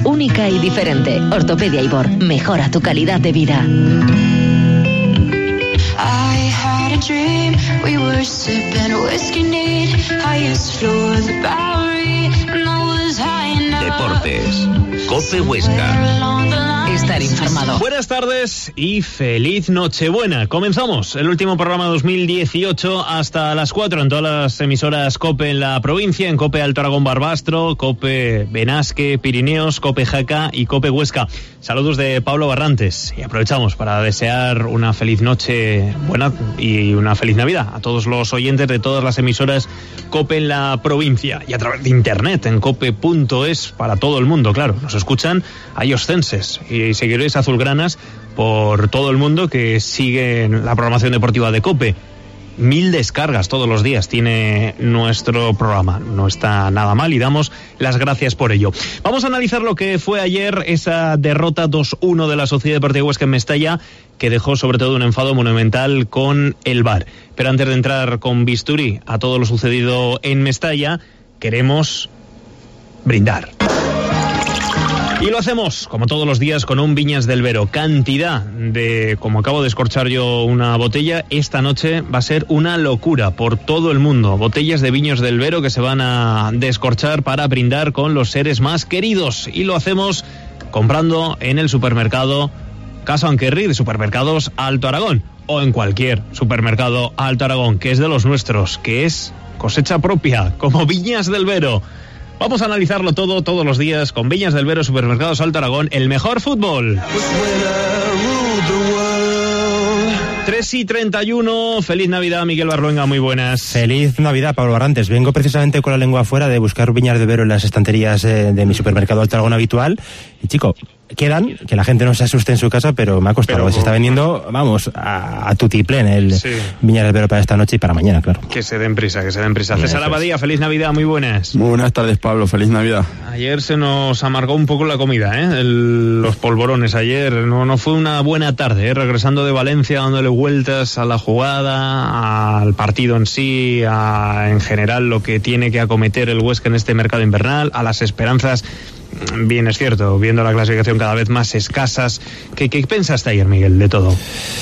única y diferente. Ortopedia Ibor, mejora tu calidad de vida. Dream. We were sipping whiskey neat, highest floor of the Bowery, and I was high enough. Deportes, COPE Huesca. Estar informado. Buenas tardes y feliz Nochebuena. Comenzamos el último programa 2018 hasta las 4 en todas las emisoras COPE en la provincia, en COPE Alto Aragón Barbastro, COPE Benasque, Pirineos, COPE Jaca y COPE Huesca. Saludos de Pablo Barrantes y aprovechamos para desear una feliz noche buena y una feliz Navidad a todos los oyentes de todas las emisoras COPE en la provincia y a través de internet en cope.es para todo el mundo, claro. Nos escuchan ayoscenses y seguidores azulgranas por todo el mundo que siguen la programación deportiva de COPE. 1000 descargas todos los días tiene nuestro programa. No está nada mal y damos las gracias por ello. Vamos a analizar lo que fue ayer esa derrota 2-1 de la Sociedad Deportiva Huesca en Mestalla, que dejó sobre todo un enfado monumental con el VAR. Pero antes de entrar con bisturí a todo lo sucedido en Mestalla, queremos brindar. Y lo hacemos, como todos los días, con un Viñas del Vero. Cantidad de, como acabo de escorchar yo una botella, esta noche va a ser una locura por todo el mundo. Botellas de Viñas del Vero que se van a descorchar para brindar con los seres más queridos. Y lo hacemos comprando en el supermercado Casa Anquerri de Supermercados Alto Aragón. O en cualquier supermercado Alto Aragón, que es de los nuestros, que es cosecha propia, como Viñas del Vero. Vamos a analizarlo todo, todos los días, con Viñas del Vero, Supermercados Alto Aragón, el mejor fútbol. 3:31, feliz Navidad, Miguel Barluenga, muy buenas. Feliz Navidad, Pablo Barrantes. Vengo precisamente con la lengua afuera de buscar Viñas del Vero en las estanterías de mi supermercado Alto Aragón habitual. Y chico, quedan, que la gente no se asuste en su casa, pero me ha costado. Se está vendiendo, vamos, a tutiplén el Viñas del Vero para esta noche y para mañana, claro. Que se den prisa, que se den prisa. César Abadía, feliz Navidad, muy buenas. Muy buenas tardes, Pablo, feliz Navidad. Ayer se nos amargó un poco la comida, los polvorones ayer. No fue una buena tarde, regresando de Valencia, dándole vueltas a la jugada, al partido en sí, en general lo que tiene que acometer el Huesca en este mercado invernal, a las esperanzas. Bien, es cierto, viendo la clasificación cada vez más escasas. ¿Qué pensaste ayer, Miguel, de todo?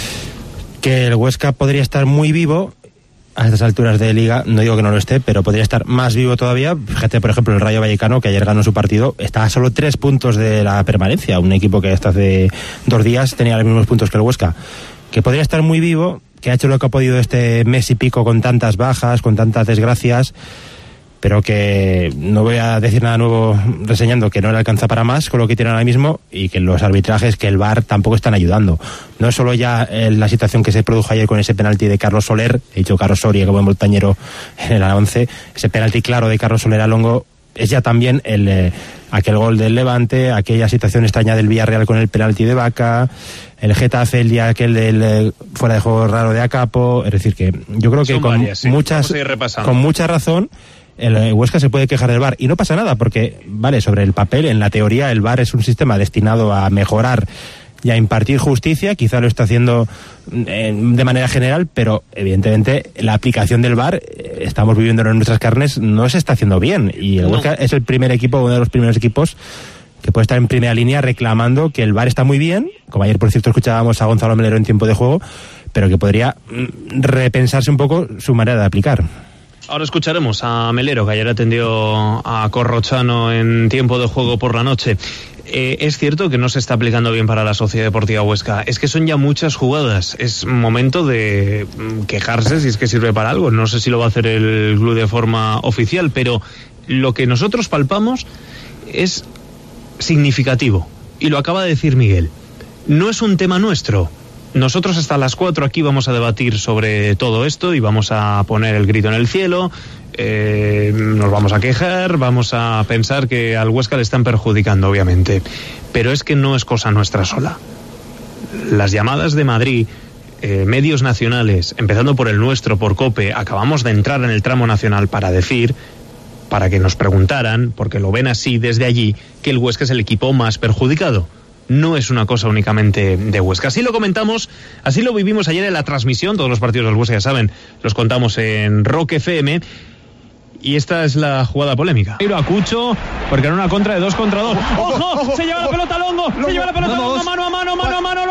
Que el Huesca podría estar muy vivo a estas alturas de liga, no digo que no lo esté, pero podría estar más vivo todavía. Fíjate, por ejemplo, el Rayo Vallecano, que ayer ganó su partido, está a solo 3 puntos de la permanencia, un equipo que hasta hace 2 días tenía los mismos puntos que el Huesca. Que podría estar muy vivo, que ha hecho lo que ha podido este mes y pico con tantas bajas, con tantas desgracias, pero que no voy a decir nada nuevo reseñando que no le alcanza para más con lo que tiene ahora mismo y que los arbitrajes, que el VAR tampoco están ayudando. No es solo ya la situación que se produjo ayer con ese penalti de Carlos Soler, he dicho Carlos Soria, que buen montañero en el 11, ese penalti claro de Carlos Soler a Longo, es ya también aquel gol del Levante, aquella situación extraña del Villarreal con el penalti de Vaca, el Getafe, el día aquel del fuera de juego raro de Acapo. Es decir, que yo creo que con mucha razón el Huesca se puede quejar del VAR y no pasa nada porque, vale, sobre el papel, en la teoría el VAR es un sistema destinado a mejorar y a impartir justicia, quizá lo está haciendo de manera general, pero evidentemente la aplicación del VAR, estamos viviéndolo en nuestras carnes, no se está haciendo bien y el Huesca es el primer equipo, uno de los primeros equipos que puede estar en primera línea reclamando que el VAR está muy bien, como ayer por cierto escuchábamos a Gonzalo Melero en tiempo de juego, pero que podría repensarse un poco su manera de aplicar. Ahora escucharemos a Melero, que ayer atendió a Corrochano en tiempo de juego por la noche. Es cierto que no se está aplicando bien para la Sociedad Deportiva Huesca. Es que son ya muchas jugadas. Es momento de quejarse si es que sirve para algo. No sé si lo va a hacer el club de forma oficial, pero lo que nosotros palpamos es significativo. Y lo acaba de decir Miguel. No es un tema nuestro. Nosotros hasta las 4 aquí vamos a debatir sobre todo esto y vamos a poner el grito en el cielo, nos vamos a quejar, vamos a pensar que al Huesca le están perjudicando, obviamente. Pero es que no es cosa nuestra sola. Las llamadas de Madrid, medios nacionales, empezando por el nuestro, por COPE, acabamos de entrar en el tramo nacional para decir, para que nos preguntaran, porque lo ven así desde allí, que el Huesca es el equipo más perjudicado. No es una cosa únicamente de Huesca. Así lo comentamos, así lo vivimos ayer en la transmisión. Todos los partidos del Huesca, ya saben, los contamos en Rock FM. Y esta es la jugada polémica. Tiro a Cucho, porque era una contra de 2 contra 2. ¡Ojo! Se lleva la pelota Longo. Se lleva la pelota Longo. Mano a mano.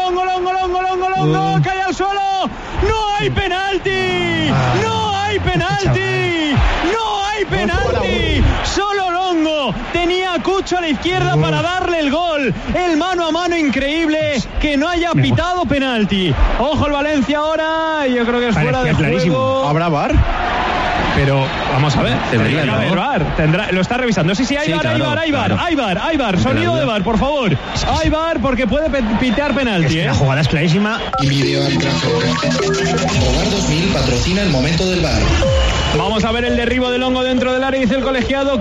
Longo. Cae al suelo. ¡No hay penalti! ¡No hay penalti! ¡No hay penalti! Solo Longo tenía a Cucho a la izquierda para darle el gol. El mano a mano increíble, que no haya pitado penalti. Ojo el Valencia ahora. Yo creo que es fuera de juego. ¿Habrá VAR? Pero vamos a ver, tendría que haber VAR. Lo está revisando. Sí, hay VAR. Sonido de VAR, por favor. Hay VAR porque puede pitear penalti. La jugada es clarísima. Video arbitraje. Hogar 2000 patrocina el momento del VAR. Vamos a ver el derribo de Longo dentro del área. Dice el colegiado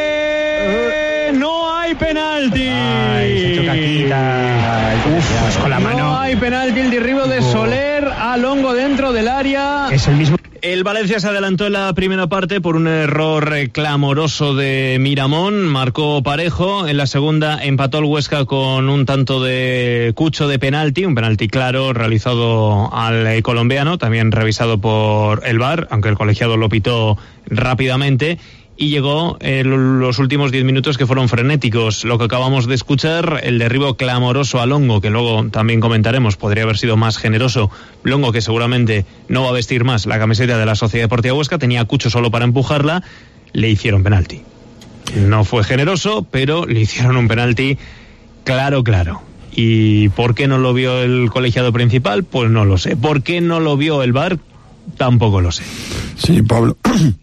que no hay penalti. Se choca aquí. Pues con la mano. No hay penalti. El derribo de Soler a Longo dentro del área. Es el mismo. El Valencia se adelantó en la primera parte por un error clamoroso de Miramón, marcó parejo. En la segunda empató el Huesca con un tanto de Cucho de penalti, un penalti claro realizado al colombiano, también revisado por el VAR, aunque el colegiado lo pitó rápidamente. Y llegó los últimos 10 minutos que fueron frenéticos. Lo que acabamos de escuchar, el derribo clamoroso a Longo, que luego también comentaremos, podría haber sido más generoso. Longo, que seguramente no va a vestir más la camiseta de la Sociedad Deportiva Huesca, tenía a Cucho solo para empujarla, le hicieron penalti. No fue generoso, pero le hicieron un penalti claro. ¿Y por qué no lo vio el colegiado principal? Pues no lo sé. ¿Por qué no lo vio el VAR? Tampoco lo sé. Sí, Pablo,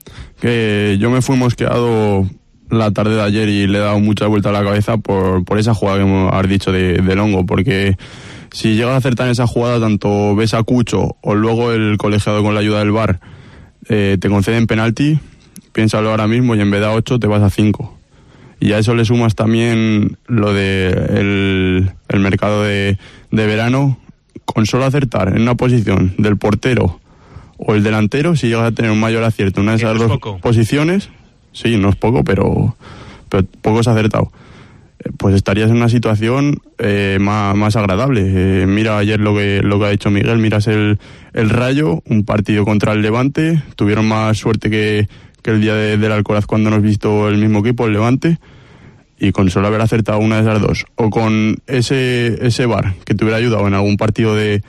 que yo me fui mosqueado la tarde de ayer y le he dado mucha vuelta a la cabeza por esa jugada que has dicho de Longo, porque si llegas a acertar en esa jugada, tanto ves a Cucho o luego el colegiado con la ayuda del VAR te conceden penalti, piénsalo ahora mismo y en vez de a 8 te vas a 5. Y a eso le sumas también lo de el mercado de verano, con solo acertar en una posición del portero o el delantero, si llegas a tener un mayor acierto en una de esas dos posiciones, sí, no es poco, pero poco es acertado, pues estarías en una situación más agradable. Mira ayer lo que ha dicho Miguel, miras el Rayo, un partido contra el Levante, tuvieron más suerte que el día del Alcoraz cuando nos visto el mismo equipo, el Levante, y con solo haber acertado una de esas dos, o con ese VAR que te hubiera ayudado en algún partido de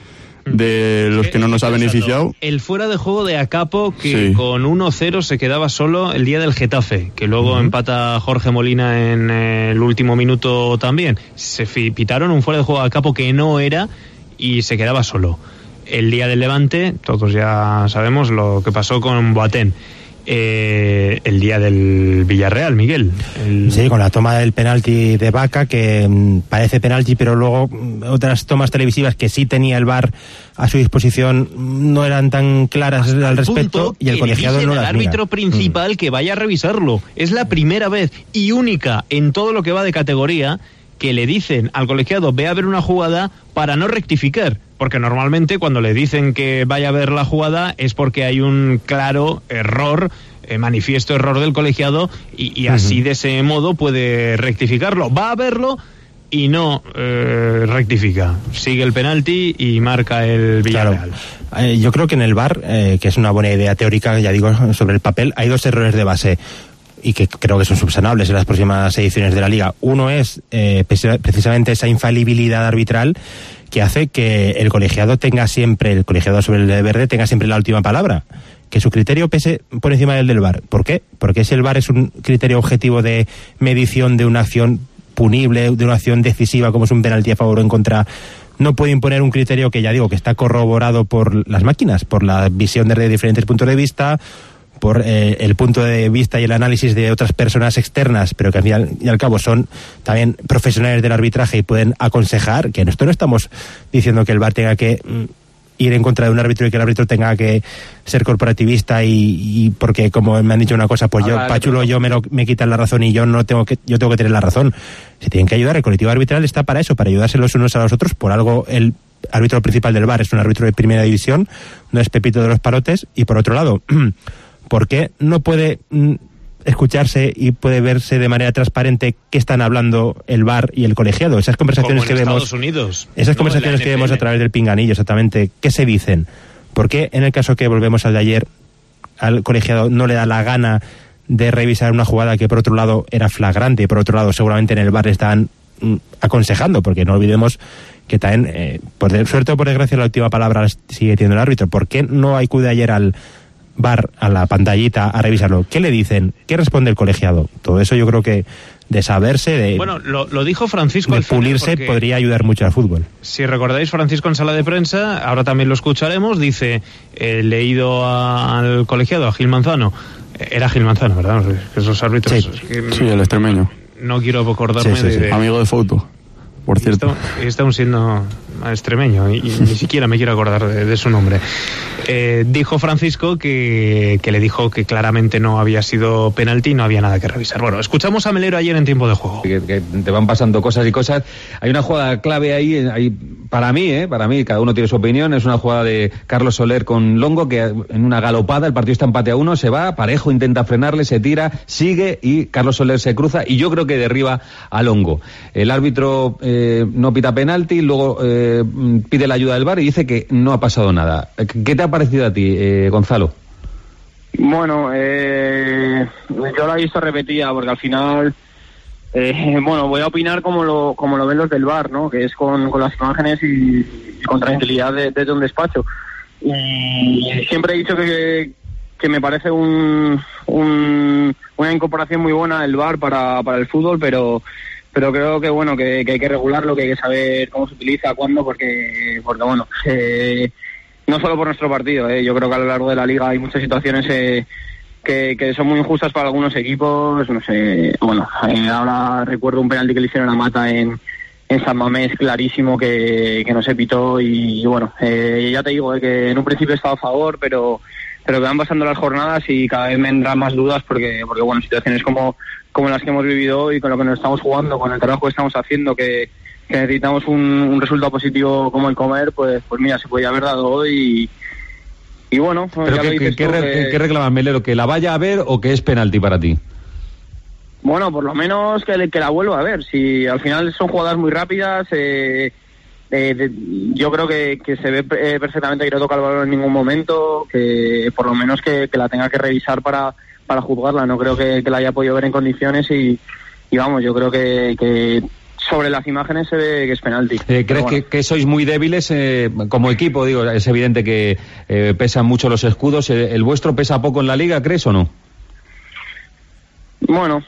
los que no nos ha beneficiado. El fuera de juego de Acapo, que sí, con 1-0 se quedaba solo el día del Getafe, que luego empata Jorge Molina en el último minuto también. Se pitaron un fuera de juego de Acapo que no era y se quedaba solo. El día del Levante, todos ya sabemos lo que pasó con Boateng. El día del Villarreal, Miguel. Sí, con la toma del penalti de Vaca, que parece penalti, pero luego otras tomas televisivas que sí tenía el VAR a su disposición no eran tan claras al respecto, y el colegiado no las mira. El árbitro principal que vaya a revisarlo. Es la primera vez y única en todo lo que va de categoría que le dicen al colegiado ve a ver una jugada para no rectificar, porque normalmente cuando le dicen que vaya a ver la jugada es porque hay un claro error, manifiesto error del colegiado, y así de ese modo puede rectificarlo. Va a verlo y no rectifica, sigue el penalti y marca el Villarreal. Claro. Yo creo que en el VAR, que es una buena idea teórica, ya digo, sobre el papel, hay dos errores de base y que creo que son subsanables en las próximas ediciones de la Liga. Uno es precisamente esa infalibilidad arbitral que hace que el colegiado sobre el verde tenga siempre la última palabra, que su criterio pese por encima del VAR. ¿Por qué? Porque si el VAR es un criterio objetivo de medición de una acción punible, de una acción decisiva como es un penalti a favor o en contra, no puede imponer un criterio que ya digo que está corroborado por las máquinas, por la visión de diferentes puntos de vista, por el punto de vista y el análisis de otras personas externas, pero que al fin y al cabo son también profesionales del arbitraje y pueden aconsejar, que en esto no estamos diciendo que el VAR tenga que ir en contra de un árbitro y que el árbitro tenga que ser corporativista y porque como me han dicho una cosa, pues yo, Pachulo, yo me quitan la razón y yo tengo que tener la razón. Se tienen que ayudar, el colectivo arbitral está para eso, para ayudarse los unos a los otros. Por algo el árbitro principal del VAR es un árbitro de primera división, no es Pepito de los Palotes. Y por otro lado, ¿por qué no puede escucharse y puede verse de manera transparente qué están hablando el VAR y el colegiado? Esas conversaciones que vemos, Estados Unidos, esas conversaciones que vemos a través del pinganillo, exactamente, ¿qué se dicen? ¿Por qué en el caso que volvemos al de ayer al colegiado no le da la gana de revisar una jugada que por otro lado era flagrante y por otro lado seguramente en el VAR estaban aconsejando, porque no olvidemos que también, sobre todo por desgracia la última palabra sigue teniendo el árbitro. ¿Por qué no acude ayer al VAR, a la pantallita, a revisarlo? ¿Qué le dicen? ¿Qué responde el colegiado? Todo eso yo creo que de saberse, de... Bueno, lo dijo Francisco. De pulirse podría ayudar mucho al fútbol. Si recordáis, Francisco en sala de prensa, ahora también lo escucharemos, dice, leído al colegiado, a Gil Manzano. Era Gil Manzano, ¿verdad? Esos árbitros... Sí, el extremeño. No quiero acordarme de... Amigo de foto, por cierto. Está aún siendo extremeño y ni siquiera me quiero acordar de su nombre. Dijo Francisco que le dijo que claramente no había sido penalti y no había nada que revisar. Bueno, escuchamos a Melero ayer en tiempo de juego. Que te van pasando cosas y cosas. Hay una jugada clave ahí para mí, cada uno tiene su opinión. Es una jugada de Carlos Soler con Longo, que en una galopada, el partido está empate a 1, se va, Parejo intenta frenarle, se tira, sigue y Carlos Soler se cruza y yo creo que derriba a Longo. El árbitro no pita penalti, luego pide la ayuda del VAR y dice que no ha pasado nada. ¿Qué te ha parecido a ti, Gonzalo? Bueno, yo la he visto repetida porque al final, voy a opinar como lo ven los del VAR, ¿no? Que es con las imágenes y con tranquilidad desde un despacho. Y siempre he dicho que me parece una incorporación muy buena el VAR para el fútbol, pero creo que hay que regularlo, que hay que saber cómo se utiliza, cuándo, porque no solo por nuestro partido, yo creo que a lo largo de la liga hay muchas situaciones que son muy injustas para algunos equipos, no sé, ahora recuerdo un penalti que le hicieron a Mata en San Mamés, clarísimo, que no se pitó y ya te digo, que en un principio estaba a favor, pero que van pasando las jornadas y cada vez me vendrán más dudas porque situaciones como las que hemos vivido hoy, con lo que nos estamos jugando, con el trabajo que estamos haciendo, que necesitamos un resultado positivo como el comer, pues mira, se podía haber dado hoy y bueno... ¿Pero qué reclama Melero? ¿Que la vaya a ver o que es penalti para ti? Bueno, por lo menos que la vuelva a ver. Si al final son jugadas muy rápidas, yo creo que se ve perfectamente que no toca el balón en ningún momento, que por lo menos que la tenga que revisar para juzgarla. No creo que la haya podido ver en condiciones y yo creo que sobre las imágenes se ve que es penalti. ¿Crees que sois muy débiles como equipo? Digo, es evidente que pesan mucho los escudos. ¿El vuestro pesa poco en la liga, crees o no? Bueno,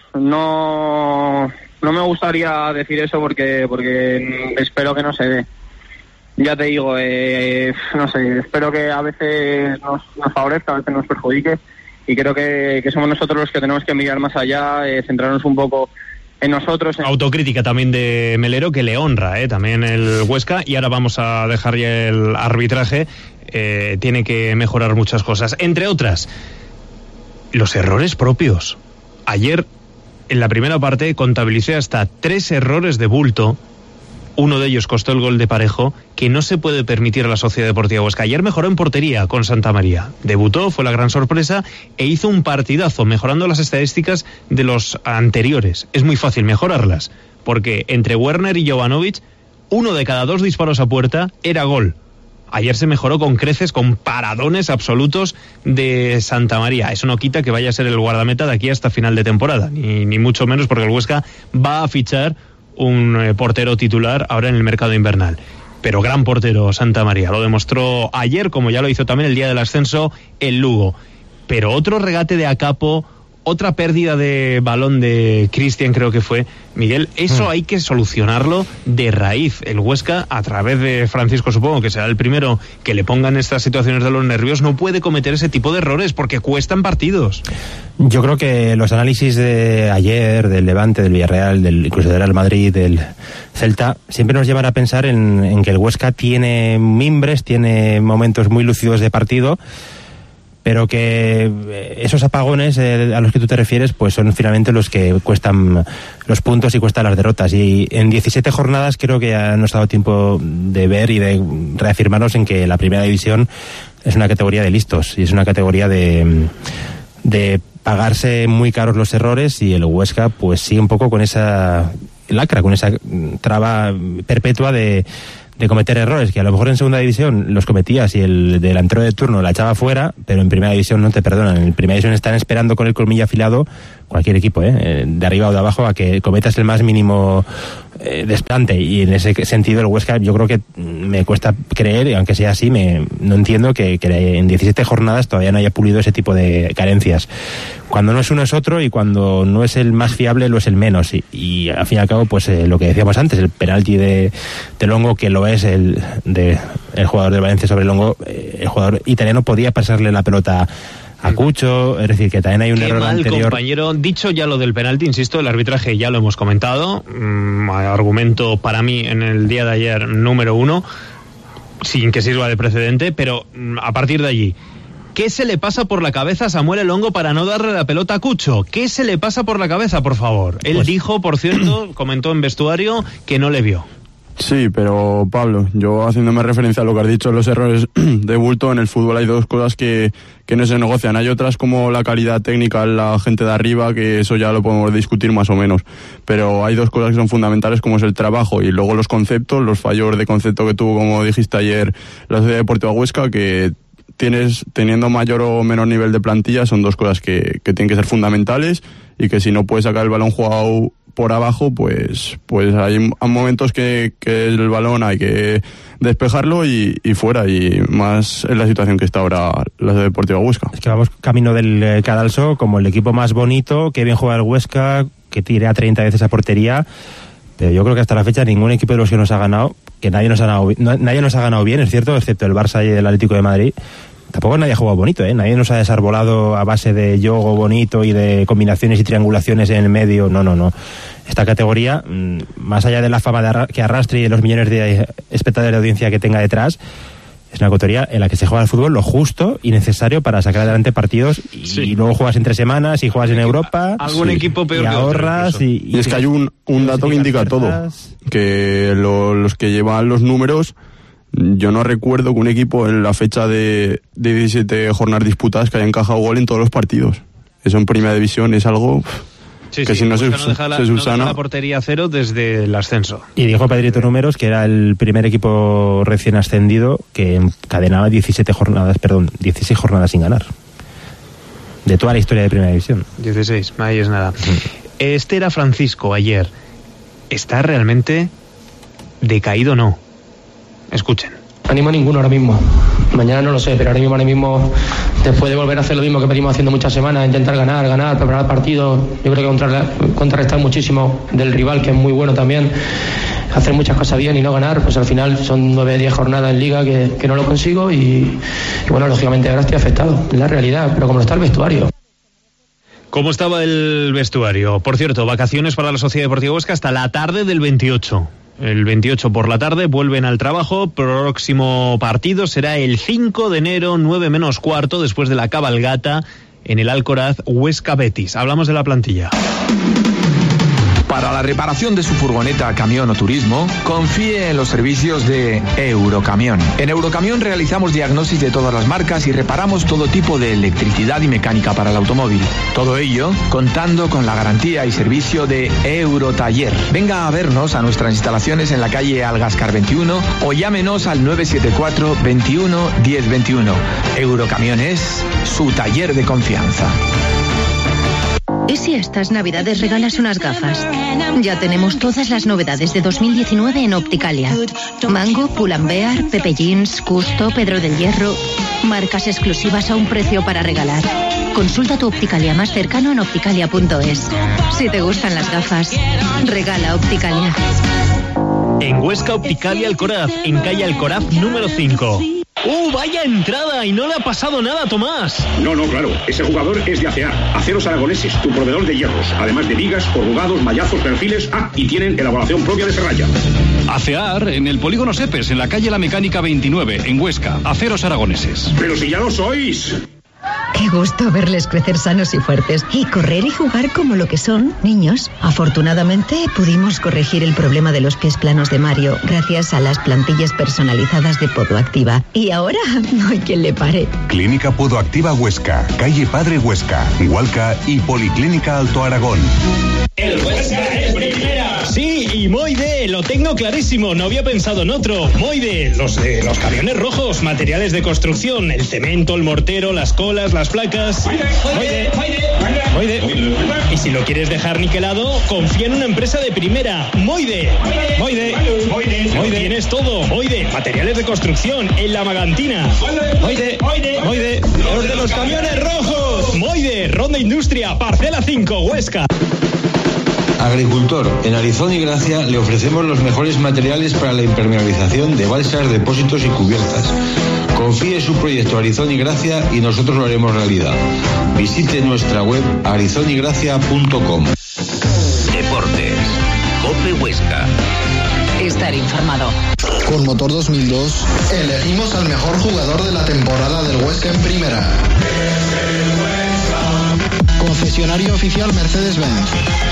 no me gustaría decir eso porque espero que no se dé. Ya te digo, no sé, espero que a veces nos favorezca, a veces nos perjudique, y creo que somos nosotros los que tenemos que mirar más allá, centrarnos un poco en nosotros. Autocrítica también de Melero, que le honra también el Huesca, y ahora vamos a dejar ya el arbitraje. Tiene que mejorar muchas cosas, entre otras los errores propios. Ayer en la primera parte contabilicé hasta 3 errores de bulto. Uno de ellos costó el gol de Parejo, que no se puede permitir a la Sociedad Deportiva Huesca. Ayer mejoró en portería con Santa María. Debutó, fue la gran sorpresa, e hizo un partidazo, mejorando las estadísticas de los anteriores. Es muy fácil mejorarlas, porque entre Werner y Jovanovic, 1 de cada 2 disparos a puerta era gol. Ayer se mejoró con creces, con paradones absolutos de Santa María. Eso no quita que vaya a ser el guardameta de aquí hasta final de temporada, ni mucho menos, porque el Huesca va a fichar un portero titular ahora en el mercado invernal. Pero gran portero Santa María, lo demostró ayer, como ya lo hizo también el día del ascenso el Lugo. Pero otro regate de Acapo, otra pérdida de balón de Cristian, creo que fue, Miguel, eso hay que solucionarlo de raíz. El Huesca, a través de Francisco, supongo que será el primero que le pongan estas situaciones de los nervios, no puede cometer ese tipo de errores porque cuestan partidos. Yo creo que los análisis de ayer, del Levante, del Villarreal, incluso del Real Madrid, del Celta, siempre nos llevan a pensar en que el Huesca tiene mimbres, tiene momentos muy lúcidos de partido, pero que esos apagones a los que tú te refieres pues son finalmente los que cuestan los puntos y cuestan las derrotas. Y en 17 jornadas creo que ya nos ha dado tiempo de ver y de reafirmarnos en que la primera división es una categoría de listos y es una categoría de pagarse muy caros los errores, y el Huesca pues sigue un poco con esa lacra, con esa traba perpetua de cometer errores, que a lo mejor en segunda división los cometías y el delantero de turno la echaba fuera, pero en primera división no te perdonan. En primera división están esperando con el colmillo afilado cualquier equipo, de arriba o de abajo, a que cometas el más mínimo desplante, y en ese sentido el Huesca, yo creo que me cuesta creer, y aunque sea así, no entiendo que en 17 jornadas todavía no haya pulido ese tipo de carencias. Cuando no es uno es otro, y cuando no es el más fiable lo es el menos, y al fin y al cabo, pues lo que decíamos antes, el penalti de Longo, que lo es el jugador del Valencia sobre Longo, el jugador italiano podía pasarle la pelota a Cucho, es decir, que también hay un error anterior. Compañero, dicho ya lo del penalti, insisto, el arbitraje ya lo hemos comentado, argumento para mí en el día de ayer número 1, sin que sirva de precedente, pero a partir de allí, ¿qué se le pasa por la cabeza a Samuel Longo para no darle la pelota a Cucho? ¿Qué se le pasa por la cabeza, por favor? Él dijo, por cierto, comentó en vestuario que no le vio. Sí, pero Pablo, yo haciéndome referencia a lo que has dicho, los errores de bulto, en el fútbol hay dos cosas que no se negocian. Hay otras como la calidad técnica en la gente de arriba, que eso ya lo podemos discutir más o menos, pero hay dos cosas que son fundamentales, como es el trabajo y luego los conceptos, los fallos de concepto que tuvo, como dijiste ayer, la Sociedad Deportiva Huesca, que teniendo mayor o menor nivel de plantilla, son dos cosas que tienen que ser fundamentales, y que si no puedes sacar el balón jugado por abajo, pues hay momentos que el balón hay que despejarlo y fuera, y más en la situación que está ahora la Deportiva Huesca. Es que vamos camino del cadalso como el equipo más bonito, que bien juega el Huesca, que tire a 30 veces a portería, pero yo creo que hasta la fecha ningún equipo de los que nos ha ganado, que nadie nos ha ganado bien, es cierto, excepto el Barça y el Atlético de Madrid. Tampoco nadie ha jugado bonito, nadie nos ha desarbolado a base de juego bonito y de combinaciones y triangulaciones en el medio. No. Esta categoría, más allá de la fama que arrastre y de los millones de espectadores de audiencia que tenga detrás, es una categoría en la que se juega el fútbol lo justo y necesario para sacar adelante partidos, y luego juegas entre semanas y juegas en Europa. Algún equipo peor y que ahorras otro, y es que hay un dato que indica todo, que los que llevan los números, yo no recuerdo que un equipo en la fecha de 17 jornadas disputadas que haya encajado gol en todos los partidos. Eso en primera división es algo que si no se subsana. La portería cero desde el ascenso. Y dijo Pedrito Números que era el primer equipo recién ascendido que encadenaba 16 jornadas sin ganar. De toda la historia de primera división. 16, ahí es nada. Este era Francisco ayer. ¿Está realmente decaído o no? Escuchen. Ánimo a ninguno ahora mismo. Mañana no lo sé, pero ahora mismo, después de volver a hacer lo mismo que venimos haciendo muchas semanas, intentar ganar, preparar partidos, yo creo que contrarrestar muchísimo del rival, que es muy bueno también, hacer muchas cosas bien y no ganar, pues al final son 9 o 10 jornadas en Liga que no lo consigo, y bueno, lógicamente ahora estoy afectado, es la realidad, pero como está el vestuario. ¿Cómo estaba el vestuario? Por cierto, vacaciones para la Sociedad Deportiva Huesca hasta la tarde del 28. El 28 por la tarde vuelven al trabajo. Próximo partido será el 5 de enero, 9 menos cuarto, después de la cabalgata en el Alcoraz Huesca Betis. Hablamos de la plantilla. Para la reparación de su furgoneta, camión o turismo, confíe en los servicios de Eurocamión. En Eurocamión realizamos diagnosis de todas las marcas y reparamos todo tipo de electricidad y mecánica para el automóvil. Todo ello contando con la garantía y servicio de Eurotaller. Venga a vernos a nuestras instalaciones en la calle Algascar 21 o llámenos al 974 21 10 21. Eurocamión es su taller de confianza. ¿Y si estas navidades regalas unas gafas? Ya tenemos todas las novedades de 2019 en Opticalia. Mango, Pull&Bear, Pepe Jeans, Custo, Pedro del Hierro. Marcas exclusivas a un precio para regalar. Consulta tu Opticalia más cercano en opticalia.es. Si te gustan las gafas, regala Opticalia. En Huesca, Opticalia Alcoraz, en calle Alcoraz número 5. ¡Vaya entrada! Y no le ha pasado nada a Tomás. No, claro. Ese jugador es de ACEAR, Aceros Aragoneses, tu proveedor de hierros. Además de vigas, corrugados, mallazos, perfiles. Y tienen elaboración propia de serralla. ACEAR en el Polígono Sepes, en la calle La Mecánica 29, en Huesca. Aceros Aragoneses. ¡Pero si ya lo sois! Qué gusto verles crecer sanos y fuertes y correr y jugar como lo que son, niños. Afortunadamente pudimos corregir el problema de los pies planos de Mario gracias a las plantillas personalizadas de Podoactiva. Y ahora no hay quien le pare. Clínica Podoactiva Huesca, calle Padre Huesca, Hualca y Policlínica Alto Aragón. ¡El Huesca es primera! Sí, y ¡Ay, Moide! Lo tengo clarísimo, no había pensado en otro. Moide, los camiones rojos, materiales de construcción, el cemento, el mortero, las colas, las placas. Moide. Y si lo quieres dejar niquelado, confía en una empresa de primera. Moide. Tienes todo. Moide, materiales de construcción, en la Magantina. Moide. Los de los camiones rojos. Moide, Ronda Industria, Parcela 5, Huesca. Agricultor, en Arizón y Gracia le ofrecemos los mejores materiales para la impermeabilización de balsas, depósitos y cubiertas. Confíe su proyecto a Arizón y Gracia y nosotros lo haremos realidad. Visite nuestra web arizonygracia.com. Deportes. COPE Huesca. Estar informado. Con motor 2002, elegimos al mejor jugador de la temporada del Huesca en primera. Concesionario oficial Mercedes-Benz.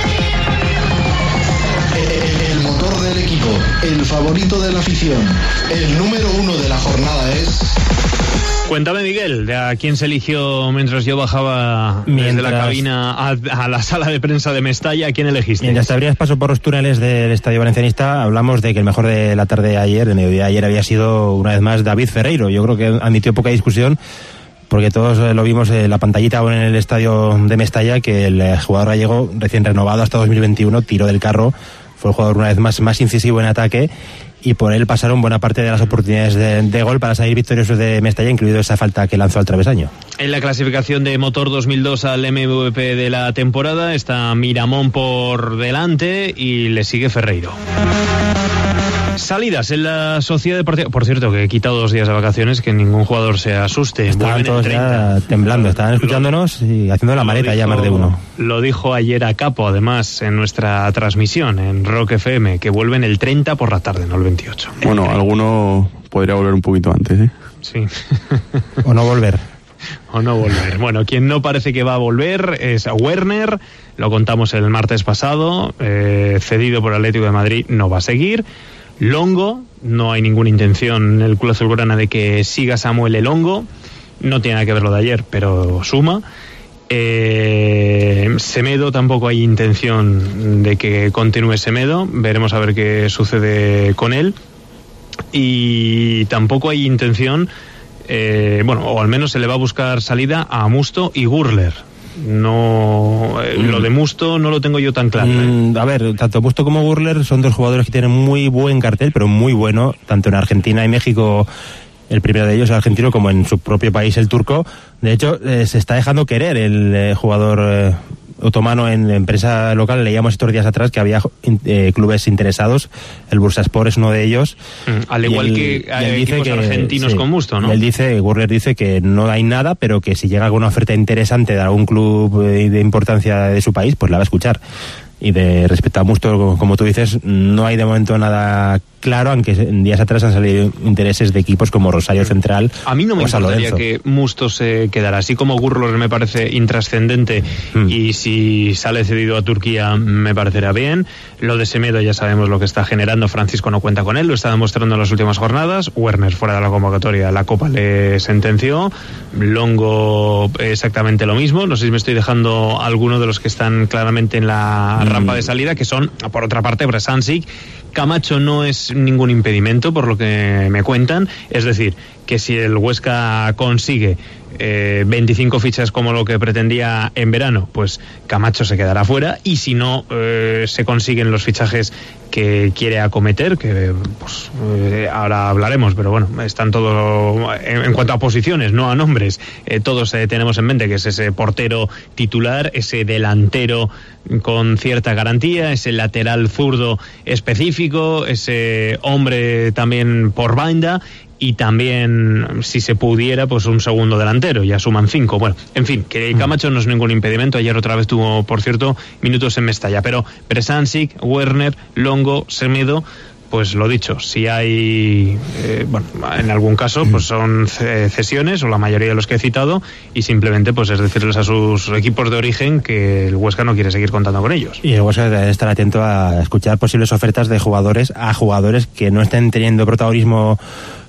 El motor del equipo, el favorito de la afición, el número 1 de la jornada es... Cuéntame, Miguel, ¿de a quién se eligió mientras yo bajaba desde la cabina a la sala de prensa de Mestalla? ¿A quién elegiste? Mientras te abrías paso por los túneles del Estadio Valencianista, hablamos de que el mejor de la tarde de ayer, de mediodía de ayer, había sido una vez más David Ferreiro. Yo creo que admitió poca discusión, porque todos lo vimos en la pantallita en el estadio de Mestalla, que el jugador gallego, recién renovado hasta 2021, tiró del carro, fue el jugador una vez más incisivo en ataque, y por él pasaron buena parte de las oportunidades de gol para salir victoriosos de Mestalla, incluido esa falta que lanzó al travesaño. En la clasificación de Motor 2002 al MVP de la temporada está Miramón por delante y le sigue Ferreiro. Salidas en la Sociedad Deportiva. Por cierto, que he quitado 2 días de vacaciones, que ningún jugador se asuste. Estaban todos ya temblando, estaban escuchándonos y haciendo la maleta ya más de uno. Lo dijo ayer a Capo, además, en nuestra transmisión en Rock FM, que vuelven el 30 por la tarde, no el 28. Bueno, alguno podría volver un poquito antes, ¿eh? Sí. O no volver. Bueno, quien no parece que va a volver es Werner, lo contamos el martes pasado, cedido por Atlético de Madrid, no va a seguir. Longo, no hay ninguna intención en el club azulgrana de que siga Samuel Elongo, no tiene nada que ver lo de ayer, pero suma. Semedo, tampoco hay intención de que continúe Semedo, veremos a ver qué sucede con él. Y tampoco hay intención, o al menos se le va a buscar salida a Musto y Gurler. No, lo de Musto no lo tengo yo tan claro. A ver, tanto Musto como Gurler son 2 jugadores que tienen muy buen cartel, pero muy bueno, tanto en Argentina y México, el primero de ellos el argentino, como en su propio país el turco. De hecho, se está dejando querer el jugador otomano en prensa local. Leíamos estos días atrás que había clubes interesados, el Bursaspor es uno de ellos. Al igual que hay equipos argentinos con Musto, ¿no? Y Gurler dice que no hay nada, pero que si llega alguna oferta interesante de algún club de importancia de su país, pues la va a escuchar. Y de respecto a Musto, como tú dices, no hay de momento nada claro, aunque en días atrás han salido intereses de equipos como Rosario Central. A mí no me importaría que Musto se quedara, así como Gurler me parece intrascendente y si sale cedido a Turquía me parecerá bien. Lo de Semedo ya sabemos lo que está generando, Francisco no cuenta con él, lo está demostrando en las últimas jornadas. Werner fuera de la convocatoria, la Copa le sentenció. Longo exactamente lo mismo, no sé si me estoy dejando alguno de los que están claramente en la rampa de salida, que son, por otra parte, Bresancic. Camacho no es ningún impedimento, por lo que me cuentan, es decir, que si el Huesca consigue 25 fichas como lo que pretendía en verano, pues Camacho se quedará fuera, y si no se consiguen los fichajes que quiere acometer, que pues ahora hablaremos, pero bueno, están todos en cuanto a posiciones, no a nombres, todos tenemos en mente que es ese portero titular, ese delantero con cierta garantía, ese lateral zurdo específico, ese hombre también por banda, y también, si se pudiera, pues un segundo delantero, ya suman 5. Bueno, en fin, que Camacho no es ningún impedimento. Ayer otra vez tuvo, por cierto, minutos en Mestalla. Pero Bresancic, Werner, Longo, Semedo, pues lo dicho, si hay, en algún caso, pues son cesiones, o la mayoría de los que he citado, y simplemente pues es decirles a sus equipos de origen que el Huesca no quiere seguir contando con ellos. Y el Huesca debe estar atento a escuchar posibles ofertas de jugadores a jugadores que no estén teniendo protagonismo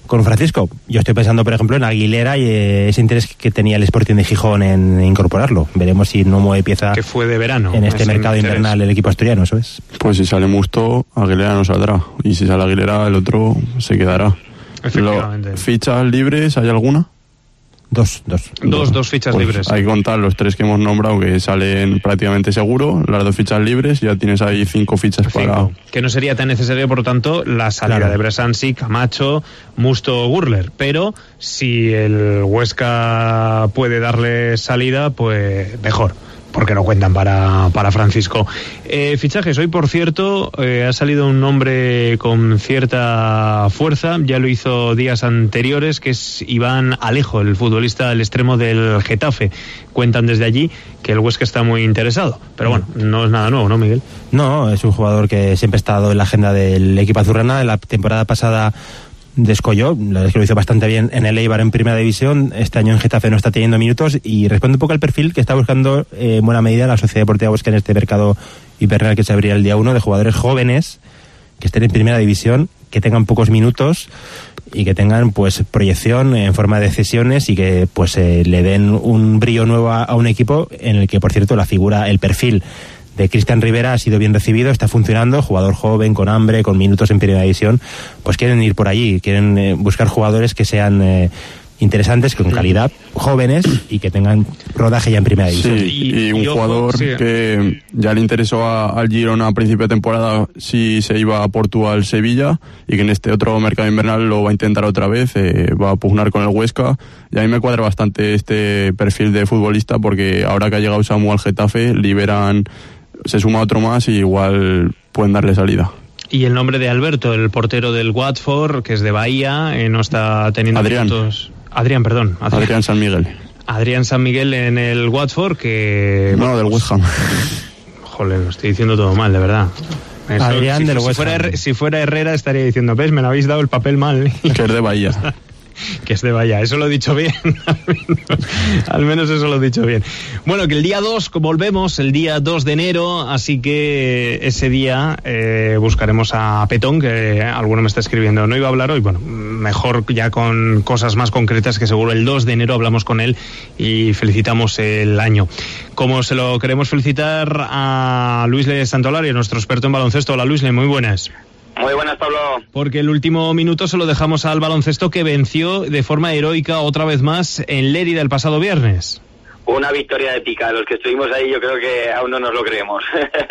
con Francisco. Yo estoy pensando, por ejemplo, en Aguilera y ese interés que tenía el Sporting de Gijón en incorporarlo. Veremos si no mueve pieza que fue de verano en este mercado invernal el equipo asturiano, eso es. Pues si sale Musto, Aguilera no saldrá, y si sale Aguilera el otro se quedará. Efectivamente. ¿Fichas libres hay alguna? Dos fichas pues libres. Hay que contar los 3 que hemos nombrado que salen prácticamente seguro, las 2 fichas libres, ya tienes ahí 5 fichas para... Que no sería tan necesario, por lo tanto, la salida de Bresansi, Camacho, Musto, Gurler. Pero si el Huesca puede darle salida, pues mejor, porque no cuentan para Francisco. Fichajes, hoy por cierto ha salido un nombre con cierta fuerza, ya lo hizo días anteriores, que es Iván Alejo, el futbolista del extremo del Getafe. Cuentan desde allí que el Huesca está muy interesado, pero bueno, no es nada nuevo, ¿no, Miguel? No, es un jugador que siempre ha estado en la agenda del equipo azulgrana. En la temporada pasada descolló, la verdad es que lo hizo bastante bien en el Eibar en primera división. Este año en Getafe no está teniendo minutos y responde un poco al perfil que está buscando en buena medida la Sociedad Deportiva Huesca en este mercado invernal que se abrirá el día 1, de jugadores jóvenes que estén en primera división, que tengan pocos minutos y que tengan pues proyección en forma de cesiones y que pues le den un brillo nuevo a un equipo en el que, por cierto, la figura, el perfil de Cristian Rivera ha sido bien recibido, está funcionando, jugador joven, con hambre, con minutos en primera división. Pues quieren ir por allí, quieren buscar jugadores que sean interesantes, con calidad, jóvenes y que tengan rodaje ya en primera división. Sí, y un jugador que ya le interesó al Girona a principio de temporada si se iba a Portugal, Sevilla, y que en este otro mercado invernal lo va a intentar otra vez, va a pugnar con el Huesca, y a mí me cuadra bastante este perfil de futbolista, porque ahora que ha llegado Samu al Getafe, se suma otro más y igual pueden darle salida. Y el nombre de Alberto, el portero del Watford, que es de Bahía, no está teniendo minutos. Adrián San Miguel. Adrián San Miguel en el Watford, que... No, del West Ham. Joder, lo estoy diciendo todo mal, de verdad. Eso, Adrián del West Ham. Si fuera Herrera estaría diciendo, ¿ves? Me lo habéis dado el papel mal. Que es de Bahía. Que es de Bahía, eso lo he dicho bien. al menos eso lo he dicho bien. Bueno, que el día 2 volvemos, el día 2 de enero, así que ese día buscaremos a Petón, que alguno me está escribiendo, no iba a hablar hoy, bueno, mejor ya con cosas más concretas, que seguro el 2 de enero hablamos con él y felicitamos el año. Como se lo queremos felicitar a Luis Le Santolario, nuestro experto en baloncesto. Hola Luis Le, muy buenas. Muy buenas, Pablo. Porque el último minuto se lo dejamos al baloncesto, que venció de forma heroica otra vez más en Lérida el pasado viernes. Una victoria épica. Los que estuvimos ahí yo creo que aún no nos lo creemos.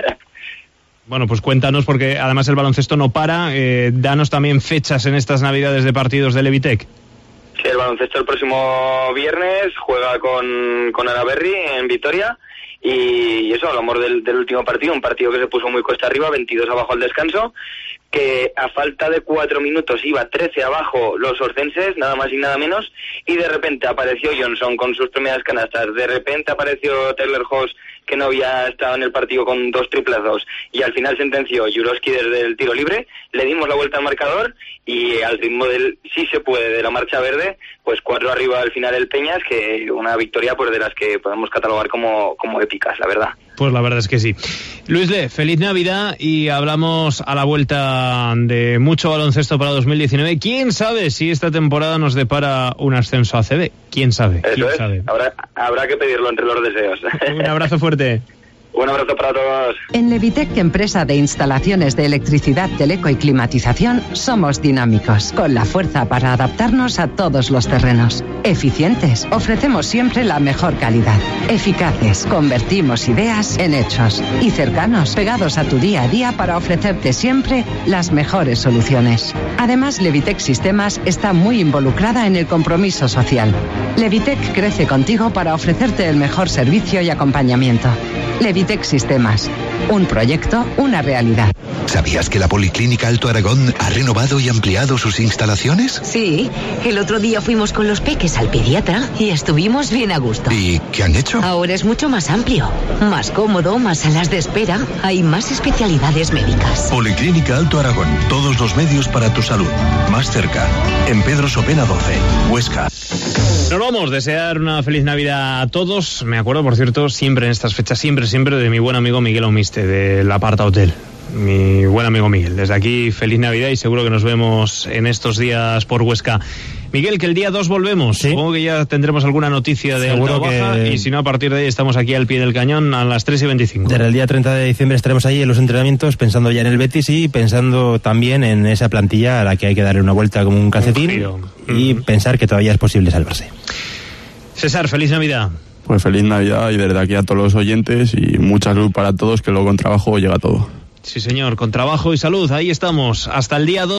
Bueno, pues cuéntanos, porque además el baloncesto no para. Danos también fechas en estas navidades de partidos de Levitec. Sí, el baloncesto el próximo viernes juega con Araberri en Vitoria. Y eso, hablamos del último partido, un partido que se puso muy cuesta arriba, 22 abajo al descanso, que a falta de 4 minutos iba 13 abajo los orcenses, nada más y nada menos, y de repente apareció Johnson con sus primeras canastas, de repente apareció Taylor Hoss, que no había estado en el partido, con 2 triplazos, y al final sentenció Juroski desde el tiro libre, le dimos la vuelta al marcador, y al ritmo del sí se puede de la marcha verde, pues 4 arriba al final el Peñas, que una victoria pues de las que podemos catalogar como épicas, la verdad. Pues la verdad es que sí. Luis Le, feliz Navidad, y hablamos a la vuelta de mucho baloncesto para 2019. ¿Quién sabe si esta temporada nos depara un ascenso a CB? ¿Quién sabe? Eso es. Sabe? Habrá que pedirlo entre los deseos. Un abrazo fuerte. Un abrazo para todos. En Levitec, empresa de instalaciones de electricidad, teleco y climatización, somos dinámicos, con la fuerza para adaptarnos a todos los terrenos. Eficientes, ofrecemos siempre la mejor calidad. Eficaces, convertimos ideas en hechos. Y cercanos, pegados a tu día a día para ofrecerte siempre las mejores soluciones. Además, Levitec Sistemas está muy involucrada en el compromiso social. Levitec crece contigo para ofrecerte el mejor servicio y acompañamiento. Levitec Sistemas. Un proyecto, una realidad. ¿Sabías que la Policlínica Alto Aragón ha renovado y ampliado sus instalaciones? Sí, el otro día fuimos con los peques al pediatra y estuvimos bien a gusto. ¿Y qué han hecho? Ahora es mucho más amplio, más cómodo, más salas de espera, hay más especialidades médicas. Policlínica Alto Aragón, todos los medios para tu salud. Más cerca, en Pedro Sopena 12, Huesca. Nos vamos, desear una feliz Navidad a todos. Me acuerdo, por cierto, siempre en estas fechas, siempre de mi buen amigo Miguel Omiste, del Aparta Hotel. mi buen amigo Miguel. Desde aquí, feliz Navidad y seguro que nos vemos en estos días por Huesca. Miguel, que el día 2 volvemos. ¿Sí? Supongo que ya tendremos alguna noticia de alta o baja, y si no, a partir de ahí estamos aquí al pie del cañón a las 3:25. Desde el día 30 de diciembre estaremos ahí en los entrenamientos, pensando ya en el Betis y pensando también en esa plantilla a la que hay que darle una vuelta como un calcetín y pensar que todavía es posible salvarse. César, feliz Navidad. Pues feliz Navidad y desde aquí a todos los oyentes y mucha salud para todos, que luego con trabajo llega todo. Sí, señor, con trabajo y salud, ahí estamos, hasta el día 2.